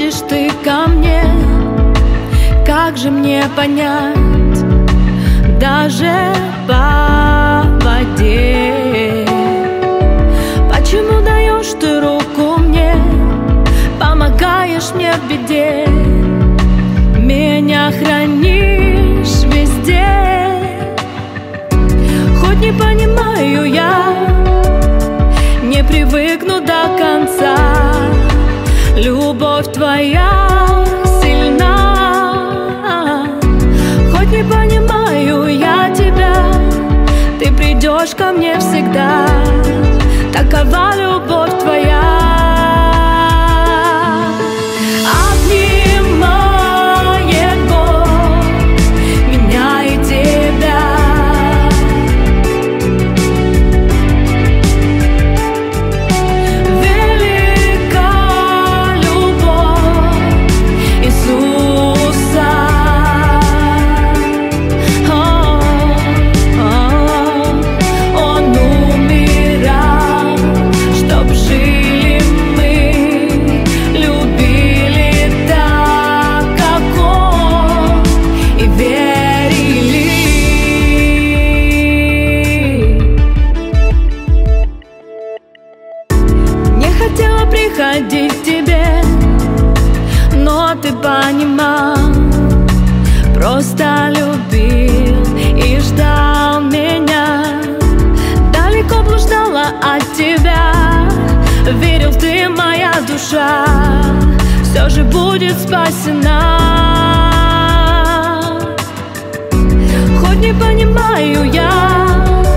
приходишь ты ко мне, как же мне понять, даже по воде? Почему даешь ты руку мне, помогаешь мне в беде, меня хранишь везде? Хоть не понимаю я, не привыкну до конца, любовь твоя сильна. Хоть не понимаю я тебя, ты придешь ко мне всегда, такова любовь твоя. Хотела приходить к тебе, но ты понимал, просто любил и ждал меня. Далеко блуждала от тебя, верил ты, моя душа все же будет спасена. Хоть не понимаю я,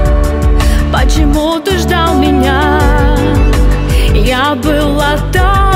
почему ты ждал меня, я была там.